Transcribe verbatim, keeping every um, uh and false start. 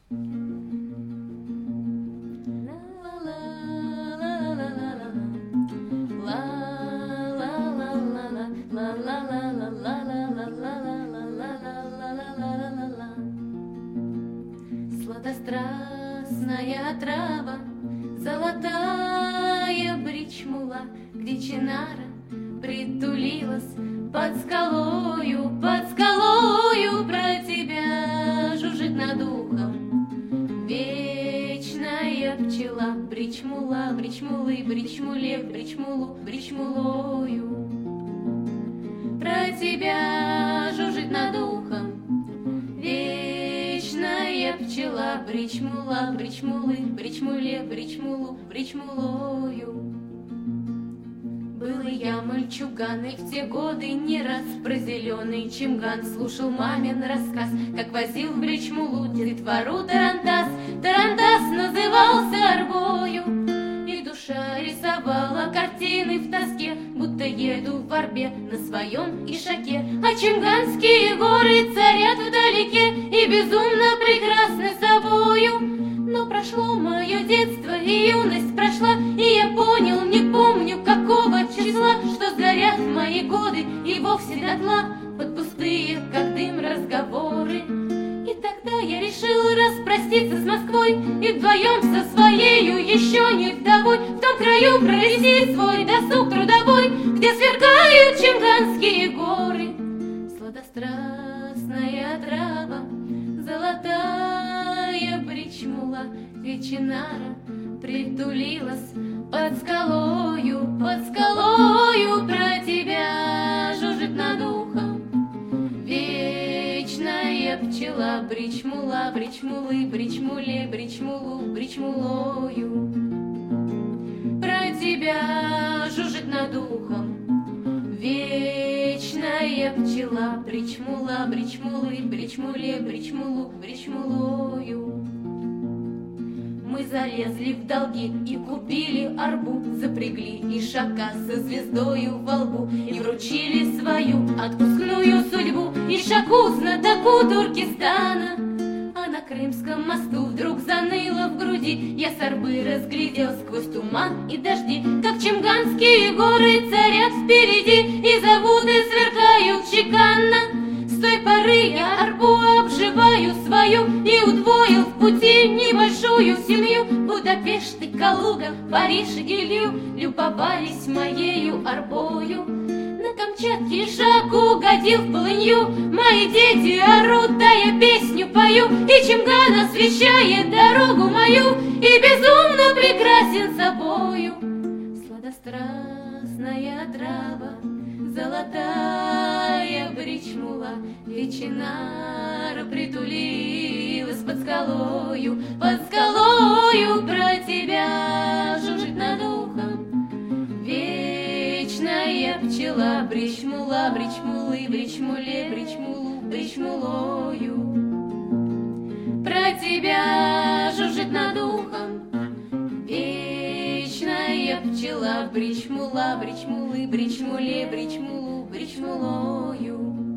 Сладострастная трава, золотая бричмула, где чинара притулилась под скалою, под скалою, про тебя жужжит над ухом вечная пчела. Бричмула, бричмулы, бричмуле, бричмулу, бричмулою, про тебя жужжит над ухом вечная пчела. Бричмула, бричмулы, бричмуле, бричмулу, бричмулою. Был я мальчуган, и в те годы не раз про зеленый чимган слушал мамин рассказ, как возил в бричмулу детвору тарантас. Тарантас назывался арбою, и душа рисовала картины в тоске, будто еду в арбе на своем ишаке. А чимганские горы царят вдалеке и безумно прекрасны собою. Но прошло мое детство, и юность прошла, и я понял, не помню какого числа, что сгорят мои годы и вовсе дотла под пустые, как дым, разговоры. И тогда я решил распроститься с Москвой и вдвоем со своею еще не вдовой в том краю провести свой досуг трудовой, где сверкают чимганские горы. Сладострастная трава, золотая бричмула, вечинара притулилась под скалою, под скалою, про тебя жужжит над ухом вечная пчела. Бричмула, бричмулы, бричмуле, бричмулу, бричмулою, про тебя жужжит над ухом вечная пчела. Бричмула, бричмулы, бричмуле, бричмулу, бричмулою. Мы залезли в долги и купили арбу, запрягли ишака со звездою во лбу и вручили свою отпускную судьбу ишаку, знатоку Туркестана. А на Крымском мосту вдруг заныло в груди, я с арбы разглядел сквозь туман и дожди, как чимганские горы царят впереди и заводы сверкают чеканно. С той поры я арбу обживаю свою и удвоил в пути небольшую семью. Будапешт и Калуга, Париж и Гилью любовались моею арбою. На Камчатке ишак угодил в полынью, мои дети орут, да я песню пою, и чимган освещает дорогу мою и безумно прекрасен собою. Сладострастная трава, золотая бричмула, вечинара притулилась под скалою, под скалою, про тебя жужжит над ухом вечная пчела. Бричмула, бричмулы, бричмуле, бричмулу, бричмулою, про тебя жужжит над ухом вечная пчела. Бричмула, бричмулы, бричмуле, бричмулу, бричмулою.